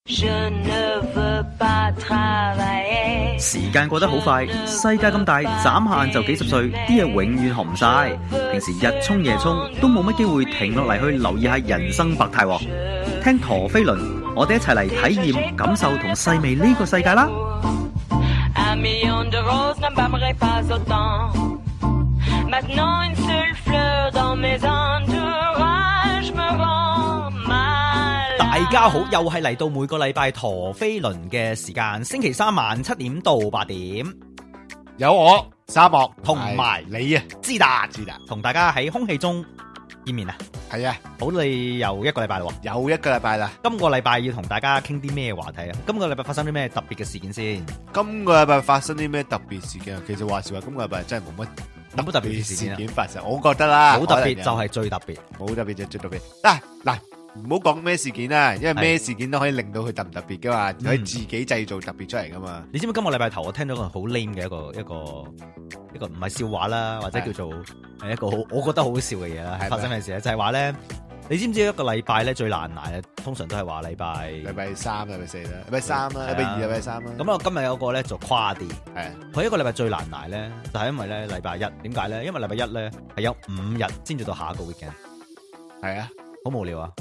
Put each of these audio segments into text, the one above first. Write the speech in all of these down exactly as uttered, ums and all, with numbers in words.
時間過得好快，世界咁大，眨下眼就幾十歲，啲嘢永遠學唔晒。平時日沖夜沖，都冇乜機會停落嚟去留意下人生百態。聽陀飛輪，我哋一齊嚟體驗、感受同細味呢個世界啦！大家好，又係嚟到每個禮拜陀飛輪嘅時間，星期三晚七點到八點， 有我沙漠同埋你啊， 知達知達同大家喺空氣中見面啊！ 係啊， 好，你又一個禮拜咯， 又一個禮拜啦。 今個禮拜要同大家傾啲咩話題啊？今個禮拜發生啲咩特別嘅事件先？ 今個禮拜發生啲咩特別事件啊？其實話時話，今個禮拜真係冇乜冇乜特別事件事件發生，我覺得啦， 好特別就係最特別， 冇特別就最特別。嗱嗱，唔好講咩事件啦，因為咩事件都可以令到佢特唔特別噶嘛，可以自己製造特別出嚟噶嘛。 你知唔知今個禮拜頭我聽到個好 lame 嘅一個一個一個唔係笑話啦，或者叫做係一個好我覺得好笑嘅嘢啦，發生咩事咧？就係話咧，你知唔知一個禮拜咧最難捱咧，通常都係話禮拜禮拜三、禮拜四啦，禮拜三啦，禮拜二、禮拜三啦。 咁我今日有個咧就誇啲， 係佢一個禮拜最難捱咧，就係因為咧禮拜一，點解咧？因為禮拜一咧係有五日先至到下一個 weekend， 係啊， 好無聊啊！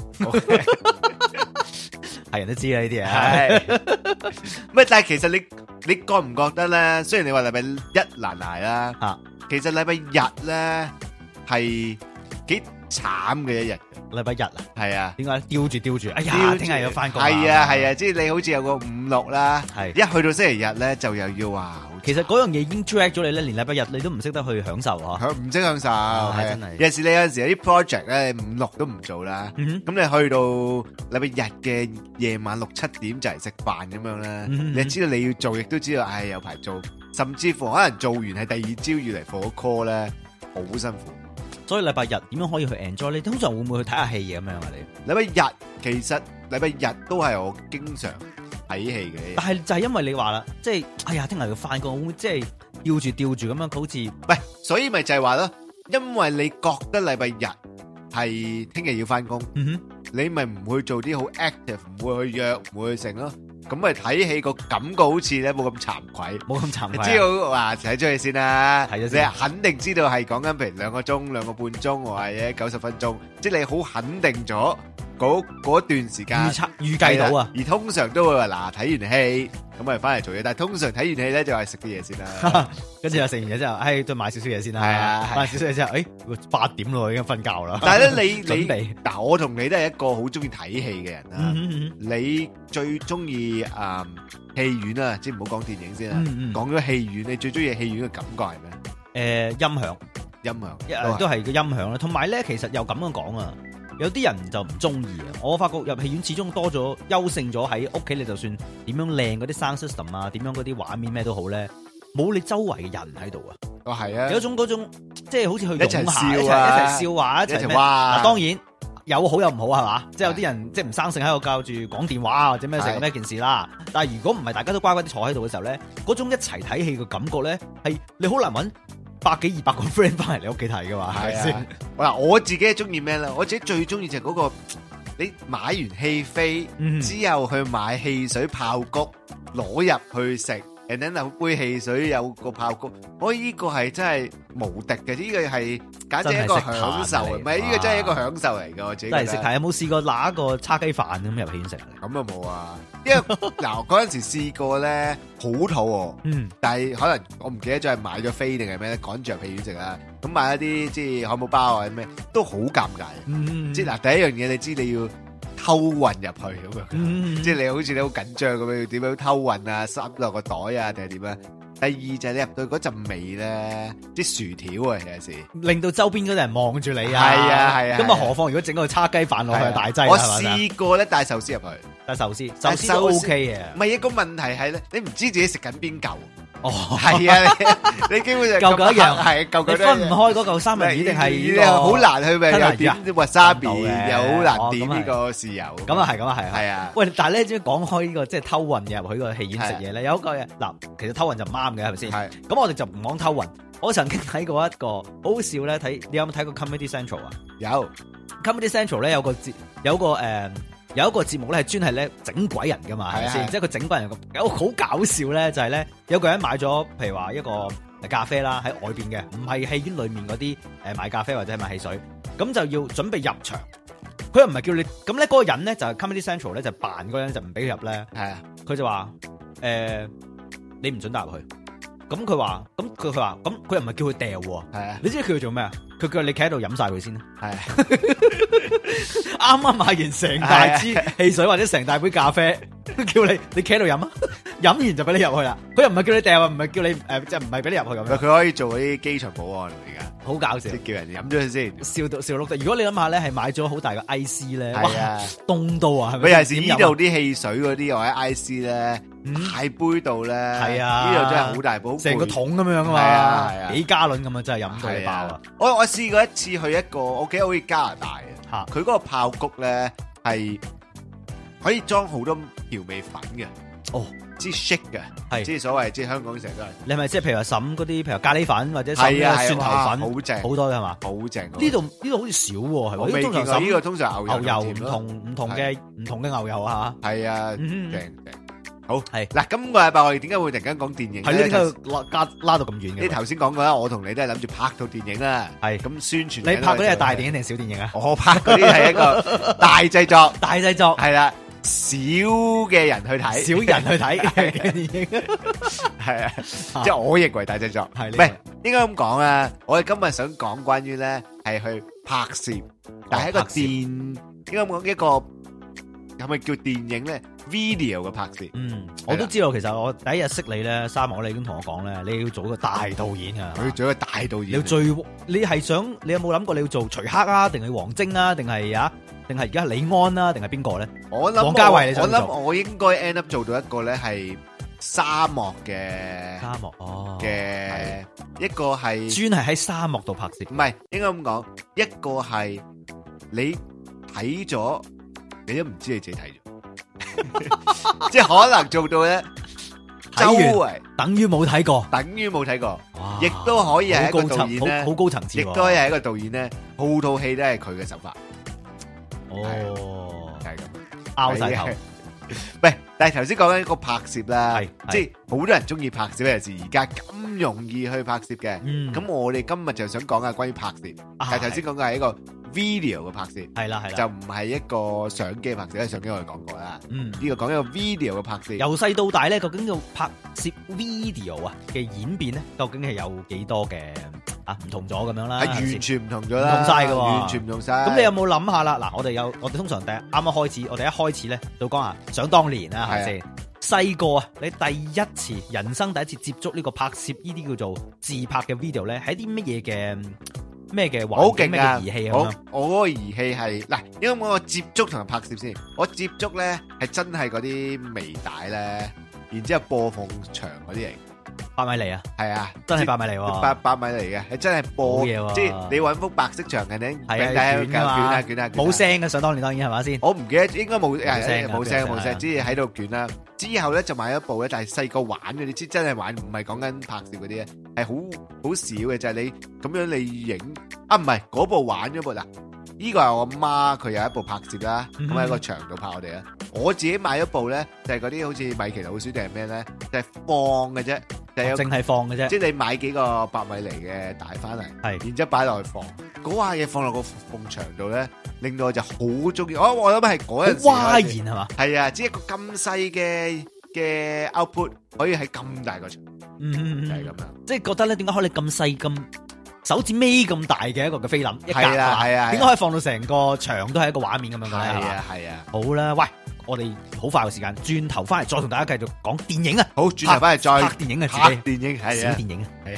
係人都知啦呢啲嘢，係咩？但係其實你你覺唔覺得咧？雖然你話禮拜一難捱啦， 啊， 其實禮拜日咧係幾慘嘅一日。 禮拜日啊， 係啊， 點解吊住吊住？哎呀，聽日要翻工。 係啊係啊，即係你好似有個五六啦， 係一去到星期日咧就又要話。 其實嗰樣嘢已經 drag 咗你咧，連禮拜日你都唔識得去享受啊！ 享唔識享受，係真係。 有時你有陣時有啲 project 咧，五六都唔做啦。咁你去到禮拜日嘅夜晚六七點就嚟食飯咁樣咧，你知道你要做，亦都知道，唉有排做，甚至乎可能做完係第二朝要嚟 for call 咧，好辛苦。 所以禮拜日點樣可以去 enjoy？你通常會唔會去睇下戲咁樣啊？你禮拜日其實禮拜日都係我經常睇戲嘅， 但係就係因為你話啦，即係哎呀，聽日要翻工，即係吊住吊住咁樣，好似喂，所以咪就係話咯，因為你覺得禮拜日係聽日要翻工， 嗯哼， 你咪唔會做啲好 active，唔會去約，唔會去成咯。咁咪睇戲個感覺好似咧冇咁慚愧， 冇咁慚愧。 知道話睇出去先啦， 睇咗先， 你肯定知道係講緊譬如兩個鐘、兩個半鐘或者九十分鐘，即係你好肯定咗嗰嗰段時間預測預計到啊。 而通常都會話嗱，睇完戲咁咪翻嚟做嘢，但係通常睇完戲咧就係食啲嘢先啦， 跟住又食完嘢之後，唉，都買少少嘢先啦。 係啊， 買少少嘢之後，誒八點咯，已經瞓覺啦。 但係咧，你準備你嗱，我同你都係一個好中意睇戲嘅人啦。你最中意誒戲院啊，即係唔好講電影先啦。講咗戲院，你最中意戲院嘅感覺係咩？ 誒，音響， 音響都係個音響啦。同埋咧，其實又咁樣講啊。有啲人就唔中意啊！我發覺入戲院始終多咗優勝咗喺屋企，你就算點樣靚嗰啲 sound system 啊，點樣嗰啲畫面咩都好咧，冇你周圍嘅人喺度啊！ 哦，係啊， 有一種嗰種即係好似去一齊笑啊， 一齊笑話，一齊咩？ 哇！ 當然有好有唔好係嘛？即係有啲人即係唔生性喺度教住講電話啊，或者咩成咩件事啦。但係如果唔係大家都乖乖啲坐喺度嘅時候咧，嗰種一齊睇戲嘅感覺咧，係你好難揾百幾二百個 friend 翻嚟你屋企睇噶嘛，係咪先？ 嗱，我自己係中意咩咧？我自己最中意就係嗰個，你買完戲飛、嗯、之後去買汽水泡谷，攞入去食 and then 有杯汽水有個泡谷，我呢個係真係無敵嘅，呢、這個係簡直係一個享受，唔係呢個真係一個享受嚟噶。我自己真係食睇，有冇試過拿一個叉雞飯咁入戲院食？ 咁啊冇啊，因為嗱嗰陣時試過咧，好肚餓，嗯，但係可能我唔記得咗係買咗飛定係咩咧，趕住入戲院食啦。咁買一啲即係漢堡包或者咩，都好尷尬。嗯，即係嗱第一樣嘢，你知你要偷運入去咁樣，嗯、即係你好似你好緊張咁樣，要點樣偷運啊？塞落個袋啊，定係點啊？第二就係你入到嗰陣味咧，啲薯條啊，有時令到周邊嗰啲人望住你啊。 係啊係啊。咁啊， 何況如果整個叉雞飯落去係大劑， 我試過咧帶壽司入去， 帶壽司，壽司都 OK 嘅。 唔係一個問題係咧，你唔知自己食緊邊嚿。哦，係啊，你你基本上嚿嚿一樣， 係嚿嚿你分唔開嗰嚿三文魚定係好難去咪又點 wasabi 又好難點呢個豉油。 咁啊係，咁啊係， 係啊。喂， 但係咧，只講開呢個即係偷運入去個戲院食嘢咧，有一個嗱，其實偷運就唔啱嘅，係咪先？係。咁我哋就唔講偷運。我曾經睇過一個好好笑咧，睇你有冇睇過 Comedy Central 啊？ 有 Comedy Central 咧有個節有個誒。有有一個節目咧係專係咧整鬼人噶嘛，係咪先？即係佢整鬼人有好搞笑咧，就係咧有個人買咗，譬如話一個咖啡啦，喺外邊嘅，唔係戲院裏面嗰啲誒買咖啡或者係買汽水，咁就要準備入場。佢又唔係叫你咁咧，嗰個人咧就係 Comedy Central 咧就扮嗰個人就唔俾佢入咧。係啊，佢就話誒、呃、你唔准帶入去。咁佢話，咁佢佢話，咁佢又唔係叫佢掉喎。係啊，你知佢要做咩啊？佢叫你企喺度飲晒佢先啦。係啊，啱啱買完成大支汽水或者成大杯咖啡，叫你你企喺度飲啊，飲完就俾你入去啦。佢又唔係叫你掉啊，唔係叫你誒，即係唔係俾你入去咁樣。佢可以做嗰啲機場保安而家，好搞笑，叫人飲咗佢先，笑到笑到碌地。如果你諗下咧，係買咗好大個 I C 咧，哇，凍到啊，係咪？佢有時呢度啲汽水嗰啲或者 I C 咧，大杯度咧，係啊，呢度真係好大杯，成個桶咁樣啊嘛，係啊，係啊，幾加侖咁啊，真係飲到你爆啊！我我試過一次去一個，我記得好似加拿大嘅，佢嗰個炮谷咧係可以裝好多調味粉嘅，哦，即係 shake 嘅，係即係所謂即係香港成日都係。你係咪即係譬如話滲嗰啲譬如咖喱粉或者滲蒜頭粉，好正，好多嘅係嘛？好正。呢度呢度好似少喎，係咪？我未見過呢個通常牛油唔同唔同嘅唔同嘅牛油啊嚇。係啊，正正。好係嗱，今個禮拜我哋點解會突然間講電影咧？係呢個拉加拉到咁遠嘅。你頭先講過啦，我同你都係諗住拍套電影啦。係咁宣傳。你拍嗰啲係大電影定小電影啊？我拍嗰啲係一個大製作，大製作係啦，少嘅人去睇，少人去睇嘅電影。係啊，即係我認為大製作係。唔係應該咁講啊！我哋今日想講關於咧係去拍攝，但係一個電應該咁講一個係咪叫電影咧？video 嘅拍攝，嗯，我都知道。其實我第一日識你咧，沙漠你已經同我講咧，你要做一個大導演啊！佢要做一個大導演，你要最，你係想，你有冇諗過你要做徐克啊，定係王晶啊，定係啊，定係而家李安啊，定係邊個咧？我諗王家衛，你想做？我諗我應該 end up 做到一個咧係沙漠嘅沙漠哦嘅一個係專係喺沙漠度拍攝，唔係應該咁講，一個係你睇咗，你都唔知你自己睇咗。即係可能做到咧，周圍等於冇睇過，等於冇睇過，亦都可以係一個導演咧，好高層次，亦都係一個導演咧，套套戲都係佢嘅手法。哦，係咁，拗晒頭。喂，但係頭先講緊一個拍攝啦，即係好多人中意拍攝，尤其是而家咁容易去拍攝嘅。咁我哋今日就想講下關於拍攝，但係頭先講嘅係一個 video 嘅拍攝，係啦係啦，就唔係一個相機嘅拍攝，因為相機我哋講過啦。嗯，呢個講一個 video 嘅拍攝。由細到大咧，究竟要拍攝 video 啊嘅演變咧，究竟係有幾多嘅啊唔同咗咁樣啦？係完全唔同咗啦，唔同晒㗎喎，完全唔同晒。咁你有冇諗下啦？嗱，我哋有，我哋通常第啱啱開始，我哋一開始咧就講下想當年啦，係咪先？細個啊，你第一次人生第一次接觸呢個拍攝呢啲叫做自拍嘅 video 咧，係啲乜嘢嘅？咩嘅環境咩嘅儀器啊？我我嗰個儀器係嗱，因為我接觸同埋拍攝先，我接觸咧係真係嗰啲微帶咧，然之後播放長嗰啲嚟，八米厘啊，係啊，真係八米厘喎，八八米厘嘅，係真係播嘢喎，即係你搵幅白色長嘅咧，係啊，捲啊捲啊，冇聲嘅，想當年當然係嘛先，我唔記得應該冇冇聲冇聲冇聲，即係喺度捲啦。之後咧就買咗部咧，但係細個玩嘅，你知真係玩，唔係講緊拍攝嗰啲咧，係好好少嘅，就係你咁樣你影啊，唔係嗰部玩咗部嗱，呢個係我媽佢有一部拍攝啦，咁喺個牆度拍我哋啦。我自己買咗部咧，就係嗰啲好似米奇老鼠定係咩咧，就係放嘅啫，就係淨係放嘅啫，即係你買幾個八米厘嘅帶翻嚟，係，然之後擺落去放，嗰下嘢放落個埲牆度咧，令到我就好中意。我我諗係嗰陣時嘩然係嘛，係啊，只一個咁細嘅嘅 output 可以喺咁大個牆，嗯，就係咁樣，即係覺得咧，點解可以咁細咁手指尾咁大嘅一個嘅菲林，係啊係啊，點解可以放到成個牆都係一個畫面咁樣嘅咧？係啊係啊，好啦，喂，我哋好快嘅時間，轉頭翻嚟再同大家繼續講電影啊！好，轉頭翻嚟再拍電影啊！拍電影係啊，小電影啊，係。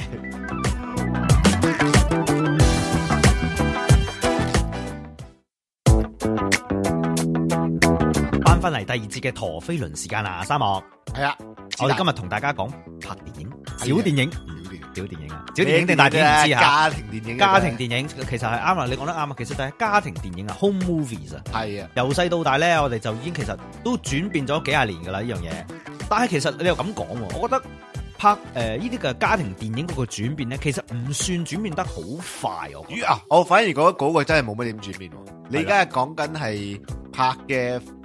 翻翻嚟第二節嘅陀飛輪時間啦，沙漠係啊，我哋今日同大家講拍電影，小電影。小電影啊，小電影定大電影唔知吓，家庭電影，家庭電影其實係啱啦，你講得啱啊，其實就係家庭電影啊 ，home movies 啊，係啊，由細到大咧，我哋就已經其實都轉變咗幾廿年噶啦呢樣嘢，但係其實你又咁講，我覺得拍誒呢啲嘅家庭電影嗰個轉變咧，其實唔算轉變得好快哦。啊，我反而覺得嗰個真係冇乜點轉變，你而家係講緊係拍嘅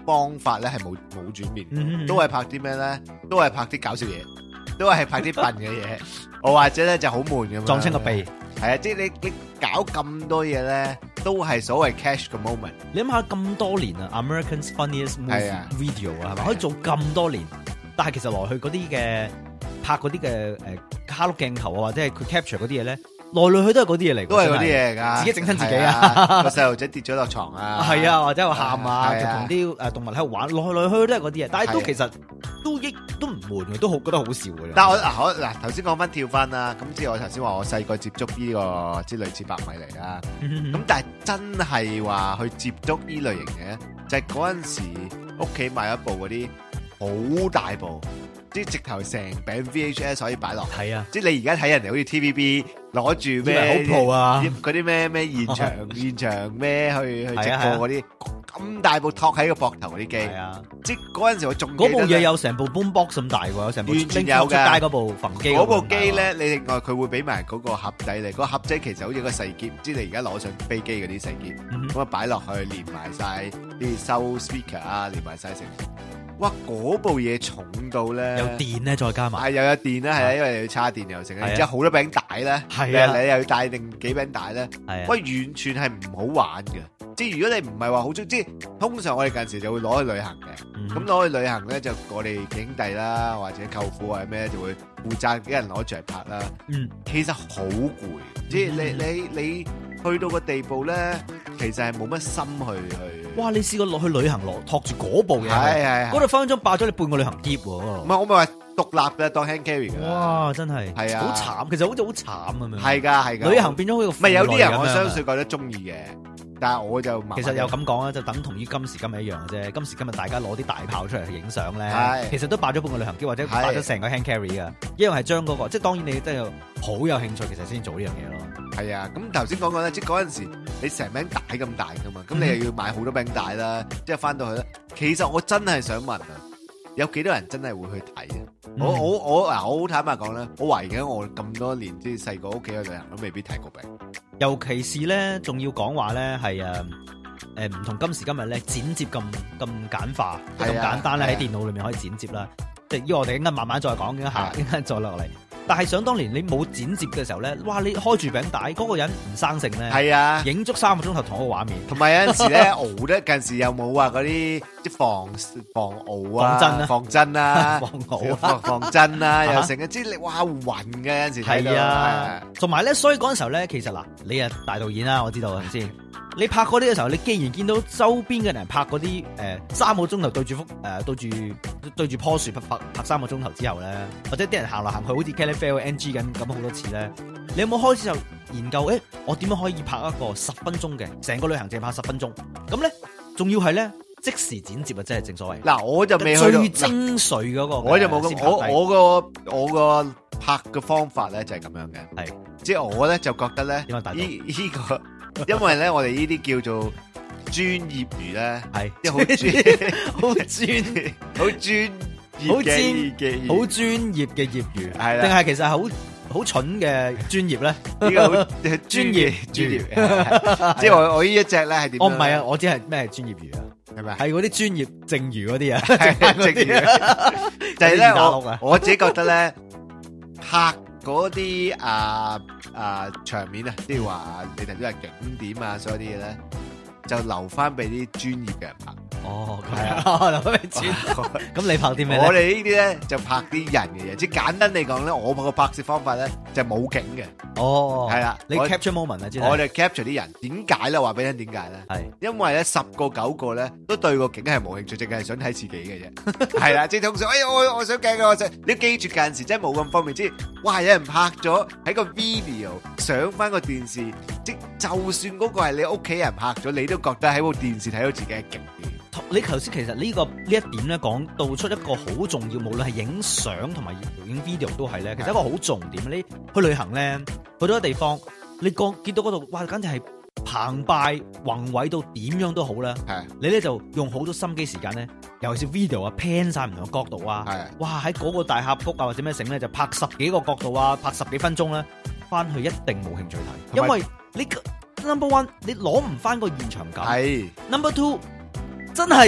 方法咧係冇冇轉變， 嗯都係拍啲咩咧？都係拍啲搞笑嘢，都係拍啲笨嘅嘢，我或者咧就好悶咁樣撞親個鼻。 係啊，即係你你搞咁多嘢咧，都係所謂 catch 嘅 moment。 你諗下咁多年啊 ，American's Funniest 係 Movie 啊 Video 啊，係咪可以做咁多年？但係其實來去嗰啲嘅拍嗰啲嘅誒卡碌鏡頭啊，或者係佢 capture 嗰啲嘢咧，來來去都係嗰啲嘢嚟㗎， 都係嗰啲嘢㗎， 自己整親自己啊， 啊， 個細路仔跌咗落床啊， 係啊，或者話喊啊， 係啊就同啲誒動物喺度玩，來來去去都係嗰啲嘢，但係都係啊其實都益都唔悶嘅，都好覺得好笑嘅。 但係我嗱我嗱頭先講翻跳翻啦，咁即係我頭先話我細個接觸呢個即係類似百米嚟啦，咁但係真係話去接觸呢類型嘅，就係嗰陣時屋企買一部嗰啲好大部，即係直頭成餅 V H S 可以擺落。 係啊， 即係你而家睇人哋好似 T V B 攞住以為咩好 pro 啊嗰啲咩咩現場現場咩去去直係啊播嗰啲咁大部托喺個膊頭嗰啲機， 係啊， 即係嗰陣時我仲記嗰部嘢得呢有成部 boombox 咁大喎，有成部完全拎出有㗎街嗰部焚機嗰部機咧。 咧，你另外佢會俾埋嗰個盒仔嚟，嗰個盒仔其實好似個細箧，即係你而家攞上飛機嗰啲細箧， 嗯咁啊擺落去連埋晒啲收 speaker 啊，連埋晒成。哇！嗰部嘢重到咧， 有電咧，再加埋。 係又有電啦，係啊，因為你要叉電又成， 係啊然之後好多餅帶咧， 係啊你你又要帶定幾餅帶咧， 係啊， 喂，完全係唔好玩嘅。即係如果你唔係話好中，即係通常我哋近時就會攞去旅行嘅。 嗯咁攞去旅行咧，就我哋兄弟啦，或者舅父或者咩，就會負責俾人攞住嚟拍啦。 嗯， 其實好攰，即係你你你去到個地步咧，其實係冇乜心去去。 哇！你試過落去旅行落托住嗰部嘢， 係係係嗰度分分鐘霸咗你半個旅行篋喎。 唔係我咪話獨立嘅當 hand carry 㗎。 哇！真係係啊好慘，其實好似好慘咁樣。 係㗎係㗎。 旅行變咗好似個唔係有啲人我負累咁樣相信覺得中意嘅，但係我就麻麻地其實又咁講啦，就等同於今時今日一樣嘅啫。今時今日大家攞啲大炮出嚟去影相咧係， 其實都霸咗半個旅行機或者霸咗成個 hand carry 嘅，一樣係將嗰個，即係當然你真係好有興趣，其實先做呢樣嘢咯。 係啊，咁頭先講過咧，即係嗰陣時你成餅帶咁大噶嘛，咁你又要買好多餅帶啦，即係翻到去咧，其實我真係想問啊，有幾多人真係會去睇啊？ 嗯我我我嗱，我好坦白講咧，我懷疑緊我咁多年即係細個屋企去旅行都未必睇過餅， 尤其是咧，仲要講話咧係誒誒唔同今時今日咧剪接咁咁簡化，咁係啊簡單咧係啊喺電腦裏面可以剪接啦。即係依我哋應該慢慢再講一下， 係應該再落嚟。但係想當年你冇剪接嘅時候咧，哇！你開住餅帶，嗰個人唔生性咧， 係啊， 影足三個鐘頭同一個畫面。 同埋有陣時咧熬咧，近時又冇話嗰啲即係防防熬啊， 防震啊防震啊， 防熬啊防防震啊，又啊成日即係你哇暈嘅有陣時睇到係啊，同埋咧，所以嗰陣時候咧，其實嗱，你啊大導演啦，我知道係咪先？你拍嗰啲嘅時候，你既然見到周邊嘅人拍嗰啲誒三個鐘頭對住幅誒對住對住棵樹拍拍拍三個鐘頭之後咧，或者啲人行來行去好似 Kelly Fair N G 緊咁好多次咧，你有冇開始就研究？誒，我點樣可以拍一個十分鐘嘅成個旅行淨拍十分鐘？咁咧，仲要係咧即時剪接啊！即係正所謂嗱，我就未去到最精髓嗰個， 我就冇咁，我我個我個拍嘅方法咧就係咁樣嘅， 係即係我咧就覺得咧， 點解大到呢呢個，因為咧我哋呢啲叫做專業魚咧， 係即係好專好專好專業好專嘅嘅好專業嘅業餘， 係啦定係其實係好好蠢嘅專業咧？ 呢個好專業業專業，即係我我呢一隻咧係點？ 我唔係啊，我知係咩專業魚啊， 係咪？ 係嗰啲專業剩魚嗰啲啊， 係正魚，就係咧二打六啊我我自己覺得咧拍嗰啲啊啊場面啊，即係話你頭先話景點啊，所有啲嘢咧，就留翻俾啲專業嘅人拍。 哦，係啊，留翻俾專咁你拍啲咩我咧？ 哋呢啲咧就拍啲人嘅嘢，即係簡單嚟講咧，我個拍攝方法咧就冇景嘅， 哦， 係啦你我 capture moment 啊，知道我哋 capture 啲人。點解咧？話俾你聽點解咧？ 係因為咧十個九個咧都對個景係冇興趣，淨係想睇自己嘅啫。係啦，即係通常，哎呀，我我想鏡嘅，我想你記住，近時真係冇咁方便。即係哇，有人拍咗喺個 video 上翻個電視，即係就算嗰個係你屋企人拍咗，你都覺得喺部電視睇到自己係勁啲。 你頭先其實呢個呢一點咧講到出一個好重要，無論係影相同埋影 video 都係咧，其實一個好重點。你去旅行咧，去到一地方，你講見到嗰度，哇，簡直係澎湃宏偉到點樣都好啦。 係你咧就用好多心機時間咧，尤其是 video 啊 pan 晒唔同嘅角度啊， 係哇喺嗰個大峽谷啊或者咩整咧就拍十幾個角度啊，拍十幾分鐘咧，翻去一定冇興趣睇，因為你 number one 你攞唔翻個現場感係 ，number two 真係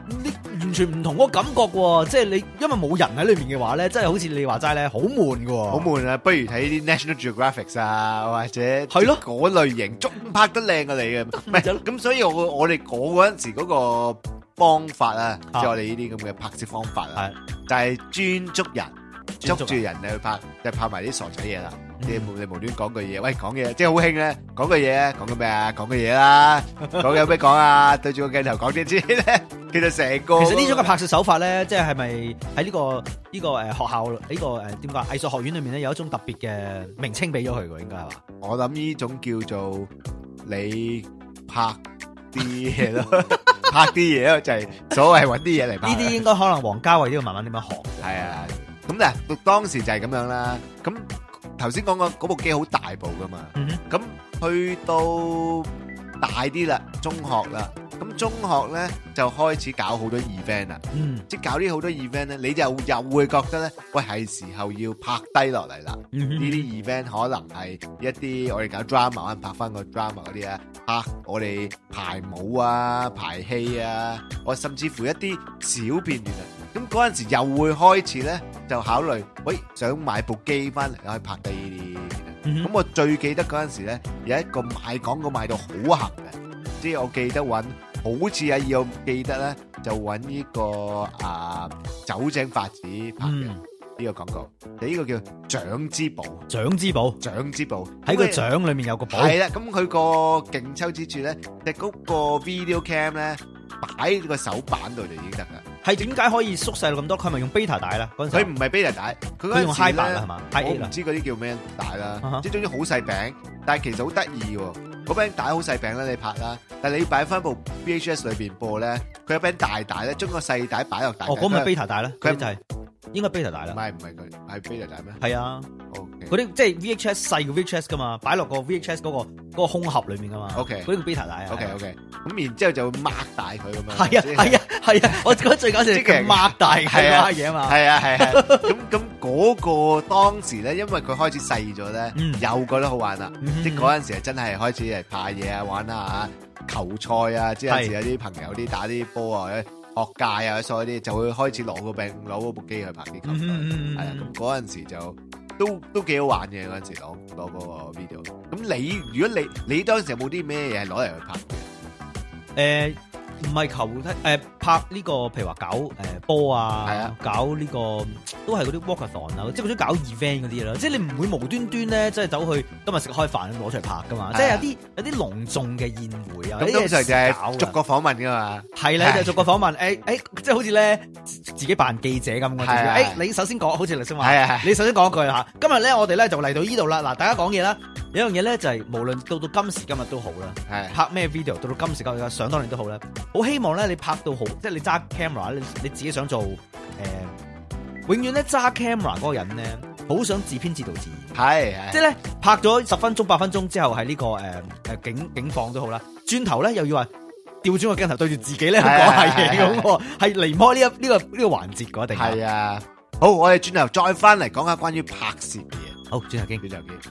你完全唔同嗰個感覺喎，即係你因為冇人喺裏面嘅話咧，真係好似你話齋咧，好悶嘅喎。 好悶啊！不如睇啲 National Geographic 啊，或者係咯嗰類型，仲拍得靚過你嘅。唔係咁，所以我我哋嗰陣時嗰個方法啊，即係我哋呢啲咁嘅拍攝方法啊，就係專捉人，捉住人嚟去拍，就拍埋啲傻仔嘢啦。你無你無端講句嘢，喂講嘢，即係好興咧，講句嘢，講緊咩啊？講句嘢啦，講有咩講啊？對住個鏡頭講啲知咧，其實成個其實呢種嘅拍攝手法咧，即係係咪喺呢個呢個誒學校呢個誒點講藝術學院裏面咧有一種特別嘅名稱俾咗佢嘅，應該係嘛？ 我諗呢種叫做你拍啲嘢咯，拍啲嘢咯，就係所謂揾啲嘢嚟拍。 呢啲應該可能王家衛都要慢慢點樣學。 係啊，咁嗱，到當時就係咁樣啦。咁頭先講過嗰部機好大部噶嘛，咁、嗯、去到大啲啦，中學啦，咁中學咧就開始搞好多 event 啦，嗯、即係搞啲好多 event 咧，你就又會覺得咧，喂係時候要拍低落嚟啦。呢啲、嗯、event 可能係一啲我哋搞 drama，可能拍翻個 drama 嗰啲啊，拍我哋排舞啊、排戲啊，我甚至乎一啲小片段啊。咁嗰陣時又會開始咧，就考慮，喂，想買部機翻嚟可以拍低呢啲。咁、嗯、我最記得嗰陣時咧，有一個賣廣告賣到好行嘅，即係我記得揾，好似啊，要記得咧，就揾呢、這個啊酒井法子拍嘅呢、嗯、個廣告。呢、這個叫獎之寶， 獎之寶， 獎之寶喺個獎裏面有個寶。 係啦，咁佢個勁抽之處咧，就嗰個 video cam 咧擺個手板度就已經得噶。 係點解可以縮細到咁多？佢係咪用 beta 帶啦？嗰陣時佢唔係 beta 帶，佢嗰陣時用 high 版啦係嘛？ 我唔知嗰啲叫咩帶啦，即係總之好細餅，但係其實好得意喎。嗰餅帶好細餅啦，你拍啦，但係你擺翻部 V H S 裏邊播咧，佢有餅大帶咧，將個細帶擺落大帶。 哦，嗰咪 beta 帶咧？佢就係應該 beta 帶啦。 唔係唔係佢係 beta 帶咩？ 係啊。 OK。 嗰啲即係 V H S 細嘅 V H S 噶嘛，擺落個 V H S 嗰個嗰個空盒裏面噶嘛。 OK。 嗰啲叫 beta 帶啊。 OK OK。咁然之後就會擘大佢咁樣。 係啊係啊係啊！我覺得最搞笑係佢擘大佢嗰嘢啊嘛。 係啊係啊。咁咁嗰個當時咧，因為佢開始細咗咧，又覺得好玩啦。即係嗰陣時係真係開始嚟拍嘢啊，玩下球賽啊，即係有時有啲朋友啲打啲波啊，學界啊，所有啲就會開始攞個柄攞嗰部機去拍啲球賽。係啊，咁嗰陣時就都都幾好玩嘅嗰陣時攞攞嗰個 video。咁你如果你你當時有冇啲咩嘢係攞嚟去拍嘅？ 誒。唔係球踢誒拍呢個，譬如話搞誒波啊， 係啊， 搞呢個都係嗰啲 walkathon 啊，即係嗰啲搞 event 嗰啲啦。即係你唔會無端端咧，即係走去今日食開飯攞出嚟拍噶嘛。即係有啲有啲隆重嘅宴會啊， 咁通常就係逐個訪問噶嘛。 係啦，就逐個訪問。誒誒，即係好似咧自己扮記者咁嘅。誒，你首先講，好似你先話，你首先講一句啦嚇。今日咧，我哋咧就嚟到呢度啦。嗱，大家講嘢啦。有樣嘢咧就係無論到到今時今日都好啦，拍咩 video 到到今時今日想當年都好啦，好希望咧你拍到好，即係你揸 camera 你你自己想做誒、呃，永遠咧揸 camera 嗰個人咧，好想自編自導自演， 係係， 即係咧拍咗十分鐘八分鐘之後係呢、這個誒誒、呃、景景況都好啦，轉頭咧又要話調轉個鏡頭對住自己咧去講下嘢咁，係離唔開呢一呢、這個呢、這個環節嗰一定係啊。好，我哋轉頭再翻嚟講下關於拍攝嘅嘢。 好，轉頭傾， 轉頭傾。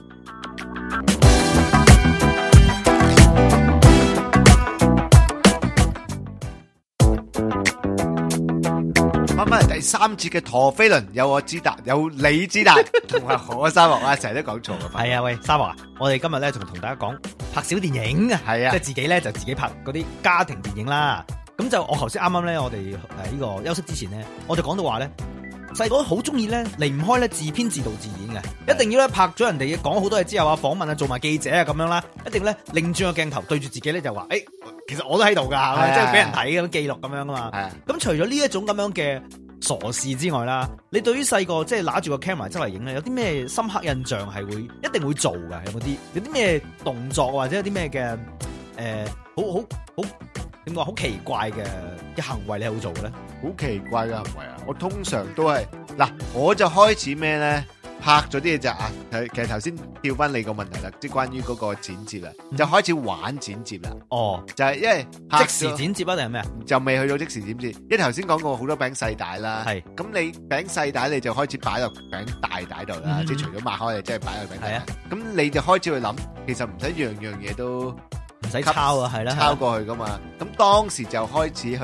翻翻嚟第三節嘅陀飛輪，有我知達，有你知達，同埋我沙漠啊，成日都講錯嘅。 係啊，喂，沙漠啊，我哋今日咧仲同大家講拍小電影啊， 係啊， 即係自己咧就自己拍嗰啲家庭電影啦。咁就我頭先啱啱咧，我哋誒呢個休息之前咧，我就講到話咧。細個好中意咧，離唔開咧自編自導自演嘅，一定要咧拍咗人哋講好多嘢之後啊，訪問啊，做埋記者啊咁樣啦，一定咧擰轉個鏡頭對住自己咧就話，誒、欸，其實我都喺度噶，即係俾人睇咁記錄咁樣噶嘛。咁除咗呢一種咁樣嘅傻事之外啦，你對於細個即係拿住個 camera 周圍影咧，有啲咩深刻印象係會一定會做噶？有冇啲有啲咩動作或者有啲咩嘅誒，好好好點講好奇怪嘅嘅行為你係會做嘅咧？ 好奇怪嘅行為啊！我通常都係嗱，我就開始咩咧？拍咗啲嘢就啊，其實頭先調翻你個問題啦，即係關於嗰個剪接啦，嗯、就開始玩剪接啦。哦，就係因為拍即時剪接啊，定係咩啊？ 就未去到即時剪接，因為頭先講過好多餅細帶啦。係是，咁你餅細帶你就開始擺落餅大帶度啦，嗯、即係除咗擘開，你即係擺落餅大。係啊，咁你就開始去諗，其實唔使樣樣嘢都唔使抄啊，係啦， 抄過去噶嘛。咁當時就開始去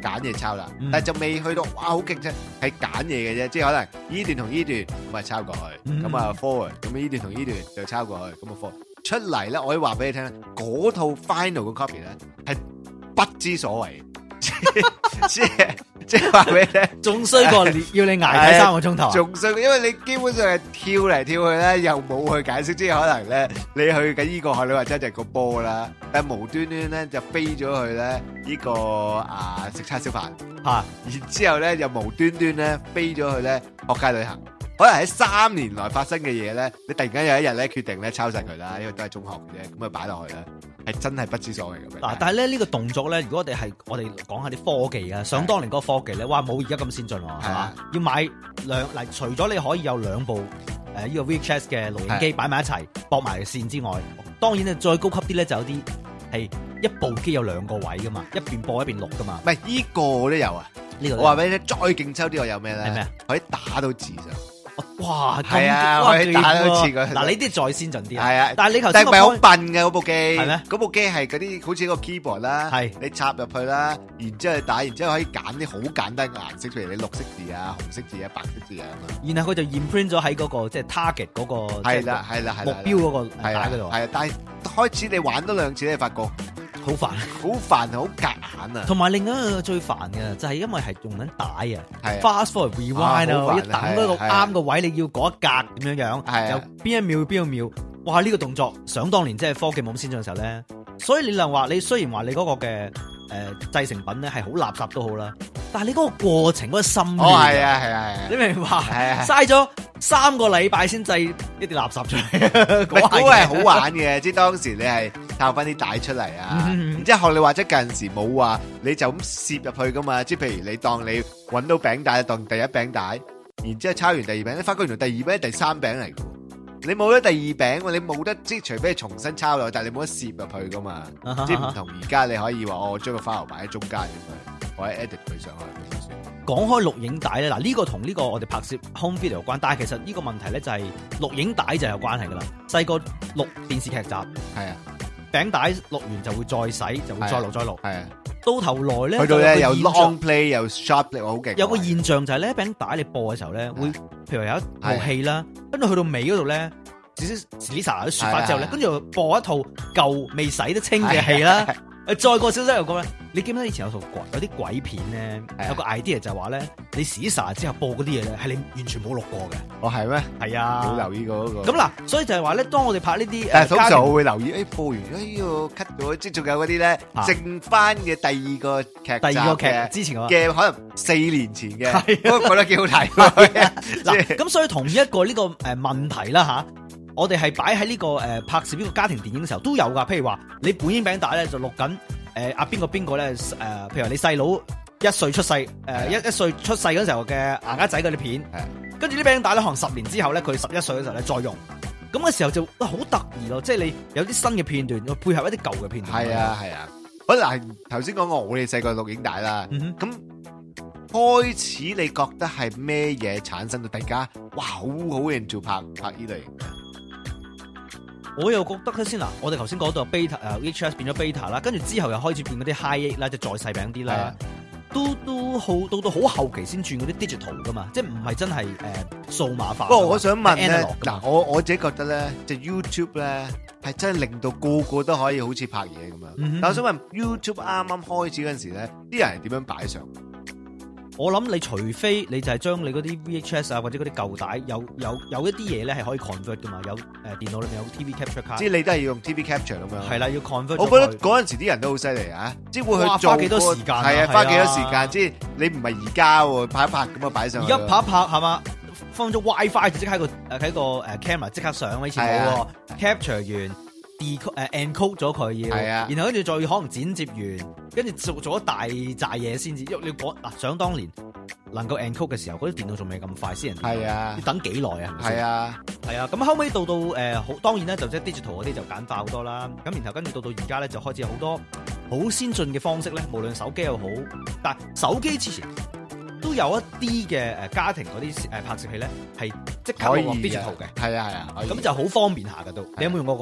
揀嘢抄啦， 嗯但係就未去到哇好勁啫，係揀嘢嘅啫，即係可能呢段同呢段咁啊抄過去，咁啊 forward，咁呢段同呢段就抄過去，咁啊 forward 出嚟咧，我可以話俾你聽咧，嗰套 final 嘅 copy 咧係不知所謂，即係即係話俾你聽， 仲衰過要你挨睇三個鐘頭， 仲衰，因為你基本上係跳嚟跳去咧，又冇去解釋，即係可能咧你去緊呢個學你話齋就係個波啦，但係無端端咧就飛咗去咧呢個啊食叉燒飯嚇， 然之後咧又無端端咧飛咗去咧學界旅行。可能喺三年內發生嘅嘢咧，你突然間有一日咧決定咧抄晒佢啦，因為都係中學嘅啫，咁啊擺落去咧，係真係不知所謂咁樣。 嗱，但係咧呢個動作咧，如果我哋係我哋講下啲科技啊，想當年嗰個科技咧，哇冇而家咁先進喎，係嘛？要買兩嗱，除咗你可以有兩部誒呢個 V H S 嘅錄影機擺埋一齊，駁埋線之外，當然咧再高級啲咧就有啲係一部機有兩個位噶嘛，一邊播一邊錄噶嘛。 唔係呢個我都有啊，呢個我話俾你聽，再勁抽啲我有咩咧？係咩啊？可以打到字上。 哇， 係啊，可以打到字㗎。 嗱，呢啲再先進啲。 係啊， 但係你頭先但係唔係好笨嘅嗰部機？ 係咩？ 嗰部機係嗰啲好似個 keyboard 啦，係你插入去啦，然之後你打，然之後可以揀啲好簡單嘅顏色，譬如你綠色字啊、紅色字啊、白色字啊咁樣。然後佢就 imprint 咗喺嗰個即係 target 嗰個係啦係啦係目標嗰個打嗰度。係啊，但係開始你玩多兩次咧，發覺好煩，好煩，好夾硬啊！同埋另外一個最煩嘅就係因為係用緊帶啊，fast forward rewind 啊，要等嗰個啱個位，你要嗰一格點樣樣，由邊一秒邊一秒，哇！呢個動作想當年即係科技冇咁先進嘅時候咧，所以你能話你雖然話你嗰個嘅誒製成品咧係好垃圾都好啦，但係你嗰個過程嗰個心意，哦係啊係啊係啊，你明唔明白？係啊，嘥咗三個禮拜先製一啲垃圾出嚟，嗰個係好玩嘅，即係當時你係。抄翻啲帶出嚟啊！嗯、然之後學你話齋近時冇話你就咁攝入去噶嘛，即係譬如你當你揾到餅帶當第一餅帶，然之後抄完第二餅，你發覺原來第二餅係第三餅嚟嘅，你冇咗第二餅，你冇得即係除非你重新抄落去，但係你冇得攝入去噶嘛，啊、哈即係唔同而家你可以話我將個 file 擺喺中間咁樣，我喺 edit 佢上去咁算。講開錄影帶咧，嗱、這、呢個同呢個我哋拍攝 home video 有關，但係其實呢個問題咧就係錄影帶就有關係噶啦。細個錄電視劇集係啊。餅帶錄完就會再洗，就會再錄再錄。係啊，到頭來咧，去到咧有 long play 有 short play，好勁。有個現象就係咧，餅帶你播嘅時候咧，會譬如有一部戲啦，跟住去到尾嗰度咧，少少 Lisa 啲說法之後咧，跟住播一套舊未洗得清嘅戲啦。誒，再過少少又講咧，你記唔記得以前有套鬼有啲鬼片咧？有個 idea 就係話咧，你 Lisa 之後播嗰啲嘢咧，係你完全冇錄過嘅。哦，係咩？係啊，冇留意過嗰個。咁嗱，所以就係話咧，當我哋拍呢啲，誒，通常我會留意，誒，播完，哎喲 cut 咗，即係仲有嗰啲咧，剩翻嘅第二個劇，第二個劇之前嘅，可能四年前嘅，我覺得幾好睇。嗱，咁所以同一個呢個誒問題啦吓。我哋係擺喺呢個誒、呃、拍攝呢個家庭電影嘅時候都有噶，譬如話你本影餅帶咧就錄緊誒阿邊個邊個咧誒，譬如話你細佬一歲出世誒一一歲出世嗰時候嘅牙家仔嗰啲片，跟住啲餅帶咧可能十年之後咧佢十一歲嘅時候咧再用，咁嘅時候就好得意咯，即係你有啲新嘅片段配合一啲舊嘅片段。係啊係啊，好嗱，頭先講過我哋細個錄影帶啦，咁、嗯、開始你覺得係咩嘢產生到大家哇好好 into 拍拍呢類型嘅？我又覺得先嗱，我哋頭先講到 beta 誒 V H S 變咗 beta 啦，跟住之後又開始變嗰啲 high eight 啦，即係再細餅啲啦，都都好到到好後期先轉嗰啲 digital 噶嘛，即係唔係真係誒數碼化。不過我想問咧，嗱我我自己覺得咧，即係 YouTube 咧係真係令到個個都可以好似拍嘢咁樣。嗯、但我想問 YouTube 啱啱開始嗰陣時咧，啲人係點樣擺上？我諗你除非你就係將你嗰啲 V H S 啊或者嗰啲舊帶有有有一啲嘢咧係可以 convert 噶嘛，有誒、呃、電腦裏面有 T V capture 卡，即係你都係要用 T V capture 咁樣。係啦，要 convert。我覺得嗰陣時啲人都好犀利啊，即係會去做花幾多時間，係啊，花幾多時間，即係你唔係而家喎拍一拍咁啊擺上去。而家拍一拍係嘛，放咗 WiFi 就即刻喺個誒喺個誒 camera 即刻上，以前冇喎 capture 完。誒 encode 咗佢要，然後跟住再可能剪接完，跟住做做咗大扎嘢先至。因為你講嗱，想當年能夠 encode 嘅時候，嗰啲電腦仲未咁快先，係啊，要等幾耐啊？係啊，係啊。咁後尾到到誒好，當然咧就即係 digital 嗰啲就簡化好多啦。咁然後跟住到到而家咧就開始有好多好先進嘅方式咧，無論手機又好，但係手機之前都有一啲嘅誒家庭嗰啲誒拍攝器咧係即刻落 digital 嘅，係啊係啊，咁就好方便下噶都。你有冇用過嗰啲？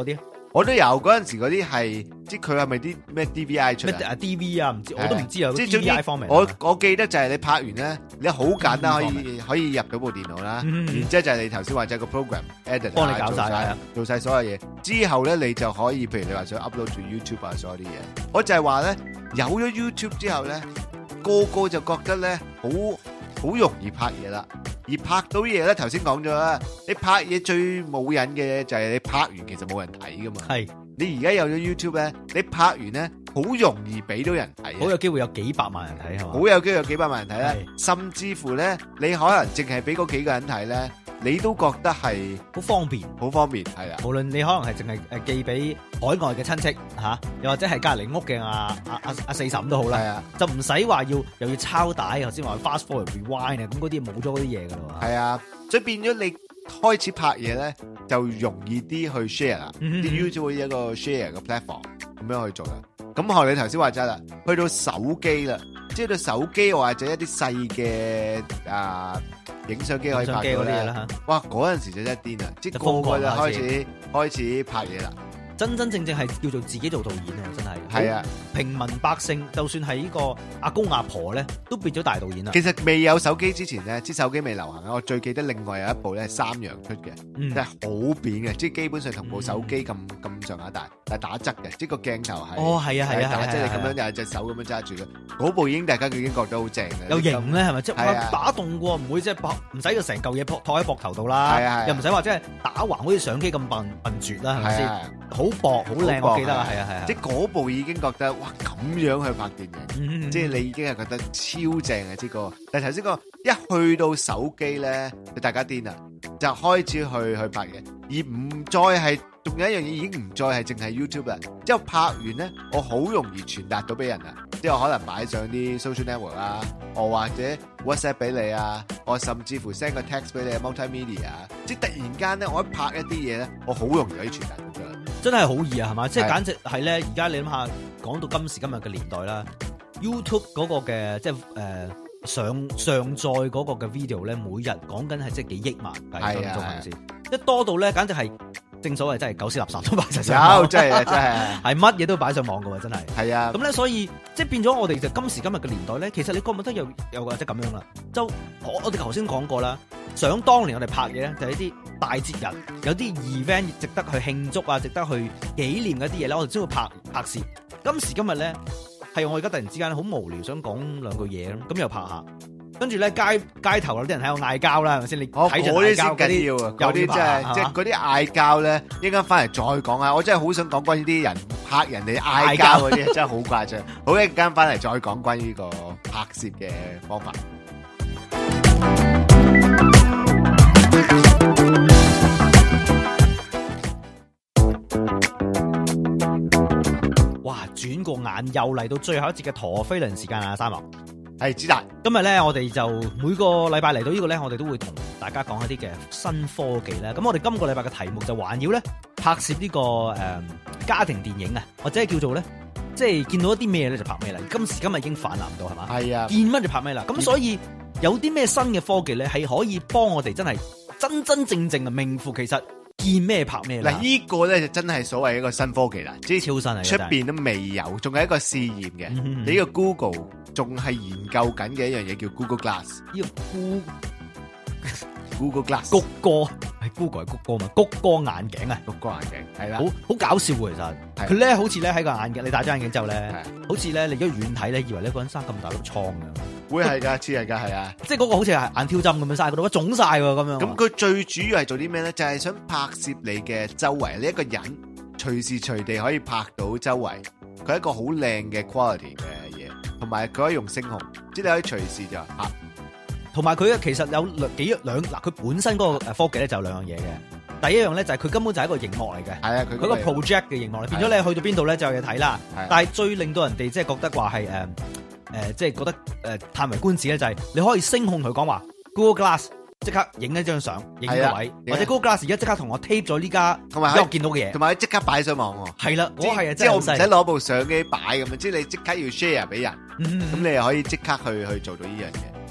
我都有嗰陣時嗰啲係，即係佢係咪啲咩 D V I 出嚟？ 咩 D V 啊？唔知我都唔知啊。 即係 D V I 方面， 我我記得就係你拍完咧，你好簡單可以可以入到部電腦啦。然之後就係你頭先話就係個 program edit 幫你搞晒啦， 做晒所有嘢之後咧，你就可以譬如你話想 upload 住 YouTube 啊，所有啲嘢。我就係話咧，有咗 YouTube 之後咧，個個就覺得咧好好容易拍嘢啦。而拍到嘢咧，頭先講咗啦，你拍嘢最冇癮嘅就係你拍完其實冇人睇噶嘛。係你而家有咗 YouTube 咧，你拍完咧好容易俾到人睇， 好有機會有幾百萬人睇係嘛？ 好有機會有幾百萬人睇啦，甚至乎咧，你可能淨係俾嗰幾個人睇咧，你都覺得係好方便， 好方便係啦。 無論你可能係淨係誒寄俾海外嘅親戚嚇，又或者係隔離屋嘅阿阿阿阿四嬸都好啦，就唔使話要又要抄帶，頭先話 fast forward rewind 啊，咁嗰啲冇咗嗰啲嘢噶啦。係啊，所以變咗你開始拍嘢咧，就容易啲去 share 啦。啲 YouTube 一個 share 嘅 platform 咁樣去做啦。咁學你頭先話齋啦，去到手機啦，即係到手機或者一啲細嘅啊影相機可以拍到咧。哇！嗰陣時就真係癲啦，即係個個就開始開始拍嘢啦。 真真正正係叫做自己做導演啊！真係係啊， 平民百姓就算係呢個阿公阿婆咧，都變咗大導演啦。 其實未有手機之前咧，即手機未流行啊。我最記得另外有一部咧係三洋出嘅，即係好扁嘅，即係基本上同部手機咁咁上下大，但係打側嘅，即係個鏡頭係哦係啊係啊， 即係你咁樣有隻手咁樣揸住嘅嗰部已經大家已經覺得好正嘅， 有型咧係咪？即係打動喎，唔會即係膊唔使個成嚿嘢托喺膊頭度啦，又唔使話即係打橫好似相機咁笨笨絕啦，係咪先？好薄好靚，我記得啦，係啊係啊， 即係嗰部已經覺得哇咁樣去拍電影， 嗯、 即係你已經係覺得超正嘅，即個。但係頭先個一去到手機咧，就大家癲啦，就開始去去拍嘢，而唔再係，仲有一樣嘢已經唔再係淨係 YouTube 啦。之後拍完咧，我好容易傳達到俾人啊，即係我可能擺上啲 social network 啊，我或者 WhatsApp 俾你啊，我甚至乎 send 個 text 俾你 multimedia 啊，即係突然間咧，我一拍一啲嘢咧，我好容易可以傳達到出嚟。真係好易啊，係嘛？即係簡直係咧，而家你諗下，講到今時今日嘅年代啦 ，YouTube 嗰個嘅即係誒、呃、上上載嗰個嘅 video 咧，每日講緊係即係幾億萬計分鐘係咪先？一多到咧，簡直係正所謂真係狗屎垃圾都擺晒上網，有真係真係係乜嘢都擺上網噶喎，真係係啊！咁咧，所以即係變咗我哋就今時今日嘅年代咧，其實你覺唔覺得有有個即係咁樣啦？就我我哋頭先講過啦。想當年我哋拍嘢咧，就係一啲大節日，有啲 event 值得去慶祝啊，值得去紀念嘅一啲嘢咧，我哋先會拍拍攝。今時今日咧，係我而家突然之間好無聊，想講兩句嘢咁又拍下。跟住咧街街頭有啲人喺度嗌交啦，係咪先？你睇住嗌交嗰啲要啊，嗰啲真係即係嗰啲嗌交咧，一陣間翻嚟再講啊！我真係好想講關於啲人拍人哋嗌交嗰啲，真係好誇張。好，一陣間翻嚟再講關於呢個拍攝嘅方法。哇！轉個眼又嚟到最後一節嘅陀飛輪時間啊，三毛係子達。今日咧，我哋就每個禮拜嚟到呢個咧，我哋都會同大家講一啲嘅新科技咧。咁我哋今個禮拜嘅題目就環繞咧拍攝呢、這個誒、呃、家庭電影啊，或者叫做咧即係見到一啲咩咧就拍咩啦。今時今日已經泛濫到係嘛？係啊，見乜就拍咩啦。咁所以有啲咩新嘅科技咧，係可以幫我哋真係真真正正啊名副其實。見咩拍咩啦？嗱，呢個咧就真係所謂一個新科技啦，即係超新嚟，出邊都未有，仲係一個試驗嘅。嗯嗯，你呢個 Google 仲係研究緊嘅一樣嘢叫 Google Glass。呢個 Google Google Glass，谷歌係 Google 係谷歌嘛？谷歌眼鏡啊，谷歌眼鏡係啦，好好搞笑喎，其實佢咧好似咧喺個眼鏡，你戴咗眼鏡之後咧，好似咧你如果遠睇咧，以為呢個人生咁大粒瘡㗎。會係噶，似係噶，係啊！即係嗰個好似係眼挑針咁樣晒嗰度，腫晒喎咁樣。咁佢最主要係做啲咩咧？就係、是、想拍攝你嘅周圍，你一個人隨時隨地可以拍到周圍。佢係一個好靚嘅 quality 嘅嘢，同埋佢可以用聲控，即係你可以隨時就拍。同埋佢其實有兩幾兩嗱，佢本身嗰個誒科技咧就有兩樣嘢嘅。第一樣咧就係佢根本就係一個熒幕嚟嘅，係啊，佢嗰個 project 嘅熒幕嚟，變咗你去到邊度咧就有嘢睇啦。但係最令到人哋即係覺得話係誒。呃誒、呃，即係覺得誒，嘆、呃、為觀止咧，就係你可以聲控佢講話 Google Glass 即刻影一張相，影個位，或者 Google Glass 而家即刻同我 tape 咗呢家同埋我見到嘅嘢，同埋即刻擺上網喎。係啦，我係啊，即係我唔使攞部相機擺咁樣，即係你即刻要 share 俾人，咁、嗯、你又可以即刻去去做到呢樣嘢。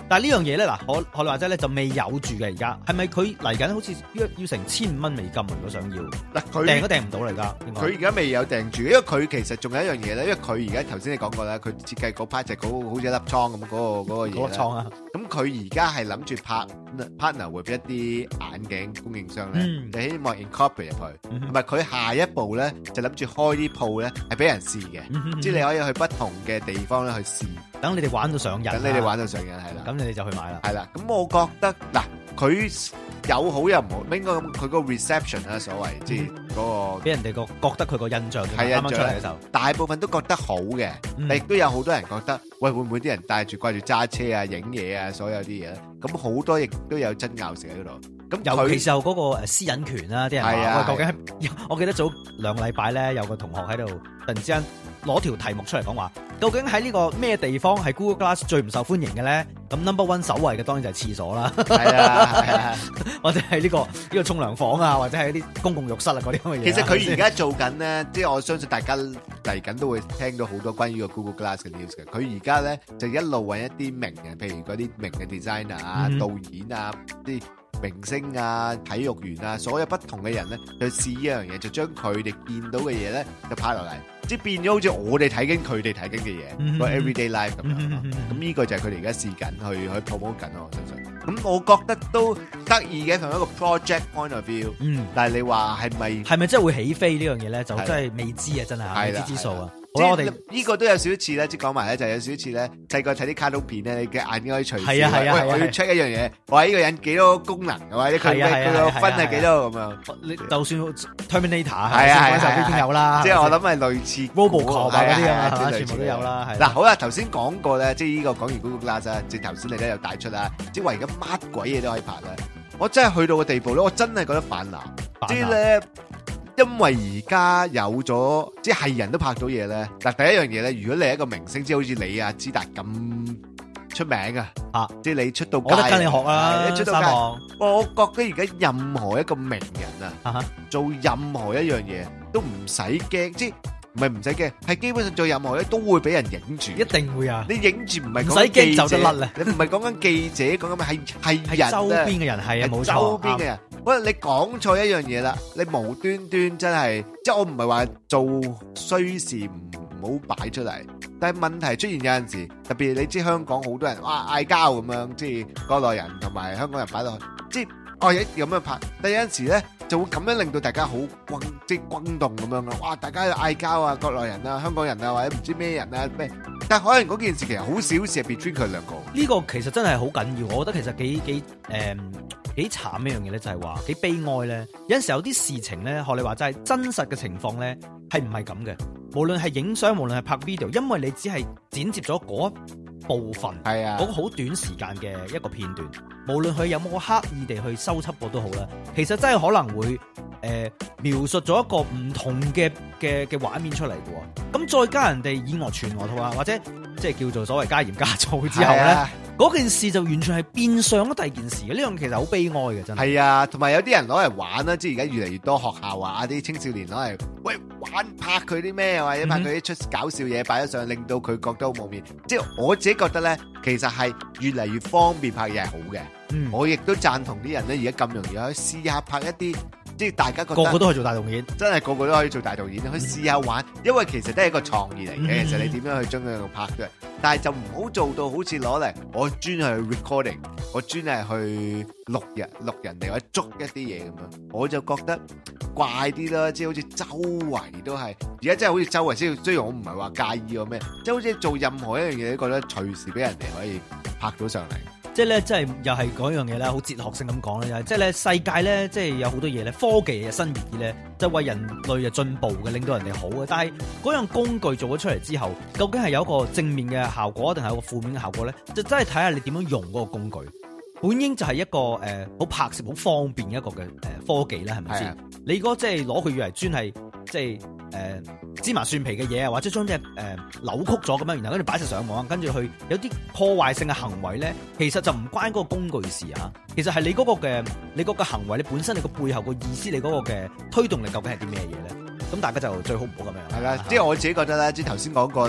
但係呢樣嘢咧，嗱，我我哋話齋咧就未有住嘅而家，係咪佢嚟緊好似要要成千五蚊美金啊？如果想要， 嗱佢訂都訂唔到嚟㗎。 佢而家未有訂住，因為佢其實仲有一樣嘢咧，因為佢而家頭先你講過啦，佢設計嗰 part 就嗰個好似一粒倉咁嗰個嗰個嘢嗰粒倉啊。 咁佢而家係諗住拍 partner with 一啲眼鏡供應商咧， 嗯就希望 incorporate 入去， 嗯哼同埋佢下一步咧就諗住開啲鋪咧係俾人試嘅， 嗯哼即係你可以去不同嘅地方咧去試， 等你哋玩到上癮啊， 等你哋玩到上癮係啦， 咁你哋就去買啦。 係啦。咁我覺得嗱，佢有好有唔好，應該咁佢個 reception 啦，所謂即係嗰個俾人哋個覺得佢個印象係啱啱出嚟嘅時候， 大部分都覺得好嘅， 嗯但亦都有好多人覺得，喂，會唔會啲人帶住掛住揸車啊、影嘢啊，所有啲嘢咧？咁好多亦都有爭拗成喺嗰度。咁尤其佢是有嗰個誒私隱權啦，啲人係啊話喂，究竟係我記得早兩個禮拜咧，有個同學喺度突然之間攞條題目出嚟講話，究竟喺呢個咩地方係 Google Glass 最唔受歡迎嘅咧？咁 number one 首位嘅當然就係廁所啦， 係啊係啊， 或者係呢個呢個沖涼房啊，或者係一啲公共浴室啊嗰啲咁嘅嘢。 其實佢而家做緊咧，即係我相信大家嚟緊都會聽到好多關於個 Google Glass 嘅 news 嘅。佢而家咧就一路揾一啲名人，譬如嗰啲名嘅 designer 啊、 嗯、 導演啊、啲明星啊、體育員啊，所有不同嘅人咧去試呢樣嘢，就將佢哋見到嘅嘢咧就拍落嚟，即係變咗好似我哋睇緊佢哋睇緊嘅嘢，個 everyday life 咁樣咯。咁呢個就係佢哋而家試緊去去 promote 緊咯，我相信。咁我覺得都得意嘅，從一個 project point of view。嗯，但係你話係咪係咪真係會起飛呢樣嘢咧？就真係未知啊，真係未知之數啊。好啦，我哋呢個都有少少似咧，即係講埋咧，就有少少似咧。細個睇啲卡通片咧，你嘅眼睛可以隨時， 係啊係啊， 我要 check 一樣嘢，話呢個人幾多功能，或者佢佢個分係幾多咁樣。 你就算 Terminator 係啊係啊， 已經有啦。 即係我諗係類似 Robocop 嗰啲啊，全部都有啦。 嗱，好啦，頭先講過咧，即係呢個講完 Google Glass 啊，即係頭先你都有帶出啦，即係話而家乜鬼嘢都可以拍啦。我真係去到個地步咧，我真係覺得泛濫，即係咧。因為而家有咗，即係人都拍到嘢咧。嗱，第一樣嘢咧，如果你係一個明星，即係好似你啊、知達咁出名啊，啊，即係你出到街， 我都跟你學啦。 你出到街，我覺得而家任何一個名人啊，啊做任何一樣嘢都唔使驚，即係唔係唔使驚，係基本上做任何嘢都會俾人影住， 一定會啊！ 你影住唔係唔使驚就得甩啦， 你唔係講緊記者，講緊咩係係人周邊嘅人係啊，冇錯， 周邊嘅人。可能你講錯一樣嘢啦，你無端端真係，即係我唔係話做衰事唔好擺出嚟，但係問題出現有陣時，特別你知香港好多人哇嗌交咁樣，即係國內人同埋香港人擺落去，即係哦一咁樣拍，但係有陣時咧就會咁樣令到大家好轟，即係轟動咁樣咯，哇大家嗌交啊，國內人啊、香港人啊或者唔知咩人啊咩，但係可能嗰件事其實好小事係 between 佢兩個。呢個其實真係好緊要，我覺得其實幾幾誒。幾慘一樣嘢咧，就係話幾悲哀咧。有陣時有啲事情咧，學你話齋真實嘅情況咧，係唔係咁嘅？無論係影相，無論係拍 video，因為你只係剪接咗嗰一部分，係啊，嗰個好短時間嘅一個片段，無論佢有冇刻意地去修輯過都好啦。其實真係可能會誒、呃、描述咗一個唔同嘅嘅嘅畫面出嚟嘅。咁再加人哋以訛傳訛套啊，或者即係叫做所謂加鹽加醋之後咧。嗰件事就完全係變相咗第二件事嘅，呢樣其實好悲哀嘅，真係。係啊，同埋有啲人攞嚟玩啦，即係而家越嚟越多學校啊，啲青少年攞嚟喂玩拍佢啲咩，或者拍佢啲出搞笑嘢擺咗上，令到佢覺得好冇面。即係我自己覺得咧，其實係越嚟越方便拍嘢係好嘅。嗯，我亦都贊同啲人咧，而家咁容易去試下拍一啲。即係大家覺得個個都可以做大導演， 真係個個都可以做大導演，去試下玩，因為其實都係一個創意嚟嘅。其實你點樣去將佢拍出嚟，但係就唔好做到好似攞嚟我專係去 recording，我專係去錄人錄人哋或者捉一啲嘢咁樣，我就覺得怪啲啦。即係好似周圍都係，而家真係好似周圍先，雖然我唔係話介意個咩，即係好似做任何一樣嘢都覺得隨時俾人哋可以拍到上嚟。 即係咧，即係又係嗰樣嘢咧，好哲學性咁講咧，即係咧世界咧，即係有好多嘢咧，科技嘅新意咧，就係為人類嘅進步嘅，令到人哋好嘅。但係嗰樣工具做咗出嚟之後，究竟係有一個正面嘅效果，定係有個負面嘅效果咧？就真係睇下你點樣用嗰個工具。本應就係一個誒好、呃、拍攝好方便嘅一個嘅誒、呃、科技啦，係咪先？你如果即係攞佢以為專係即係誒、呃、芝麻蒜皮嘅嘢啊，或者將啲誒扭曲咗咁樣，然後跟住擺晒上網，跟住去有啲破壞性嘅行為咧，其實就唔關嗰個工具事啊。其實係你嗰個嘅你嗰個行為，你本身你個背後個意思，你嗰個嘅推動力究竟係啲咩嘢咧？咁大家就最好唔好咁樣。 係啦，即係我自己覺得咧，即係頭先講過啦，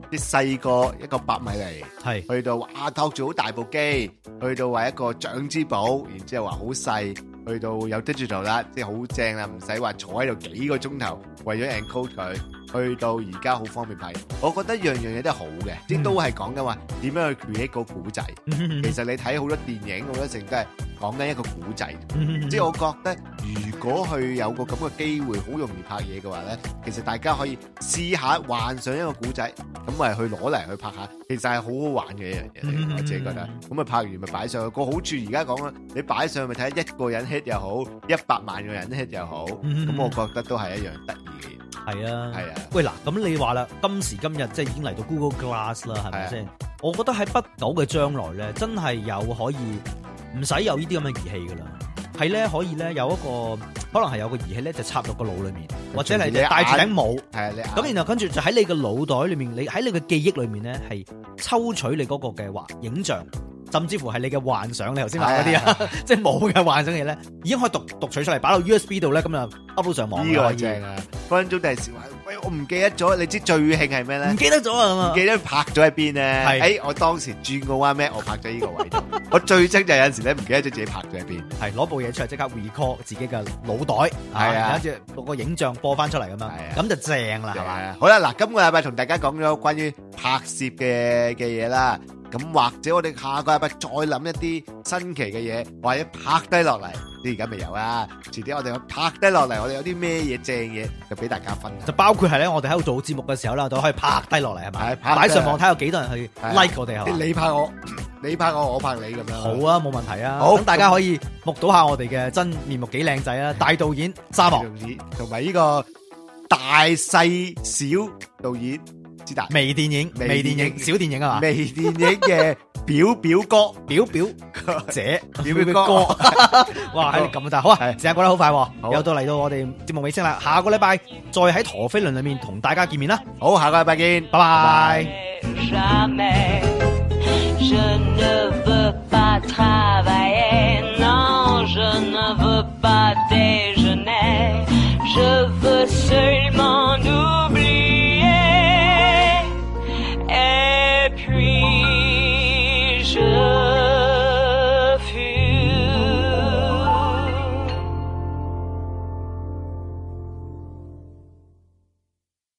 啲細個一個八米厘， 係去到哇托住好大部機，去到話一個掌之寶，然之後話好細，去到有 digital 啦，即係好正啦，唔使話坐喺度幾個鐘頭為咗 encode 佢。去到而家好方便拍，我覺得樣樣嘢都係好嘅，即係都係講緊話點樣去 create 個古仔。其實你睇好多電影，好多成都係講緊一個古仔。即係我覺得，如果佢有個咁嘅機會，好容易拍嘢嘅話咧，其實大家可以試下幻想一個古仔，咁咪去攞嚟去拍下，其實係好好玩嘅一樣嘢嚟。我自己覺得，咁啊拍完咪擺上去。個好處而家講啦，你擺上去咪睇下一個人 hit 又好，一百萬個人 hit 又好，咁我覺得都係一樣得意嘅嘢。 係啊， 係啊。 喂嗱，咁你話啦，今時今日即係已經嚟到 Google Glass 啦，係咪先？我覺得喺不久嘅將來咧，真係有可以唔使有呢啲咁嘅儀器噶啦，係咧可以咧有一個可能係有個儀器咧就插入個腦裏面，或者係你戴住頂帽，係啊，咁然後跟住就喺你嘅腦袋裏面，你喺你嘅記憶裏面咧係抽取你嗰個嘅畫影像。甚至乎係你嘅幻想，你頭先話嗰啲啊，即係冇嘅幻想嘅嘢咧，已經可以讀讀取出嚟，擺到 U S B 度咧，咁就 upload 上網。呢個正啊！ 分鐘第時話，喂，我唔記得咗，你知最興係咩咧？ 唔記得咗啊！ 唔記得拍咗喺邊咧？誒，我當時轉個彎咩？我拍咗呢個位度。我最憎就有陣時咧，唔記得咗自己拍咗喺邊。係攞部嘢出嚟，即刻 record 自己嘅腦袋，係啊，跟住攞個影像播翻出嚟咁樣，咁就正啦，係嘛？好啦，嗱，今個禮拜同大家講咗關於拍攝嘅嘅嘢啦。咁或者我哋下個禮拜再諗一啲新奇嘅嘢，或者拍低落嚟，你而家未有啊？遲啲我哋拍低落嚟，我哋有啲咩嘢正嘢，就俾大家分享。就包括係咧，我哋喺度做節目嘅時候啦，都可以拍低落嚟，係咪？擺上網睇有幾多人去 like 我哋係嘛？你拍我，你拍我，我拍你咁樣。好啊，冇問題啊。好，咁大家可以目睹下我哋嘅真面目幾靚仔啊！大導演沙漠，同埋呢個大細小導演。微電影，微電影，小電影啊嘛，微電影嘅表表哥，表表姐，表表哥，哇，係咁大，好啊，時間過得好快，又到嚟到我哋節目尾聲啦，下個禮拜再喺陀飛輪裏面同大家見面啦，好，下個禮拜見，拜拜。Je veux seulement nous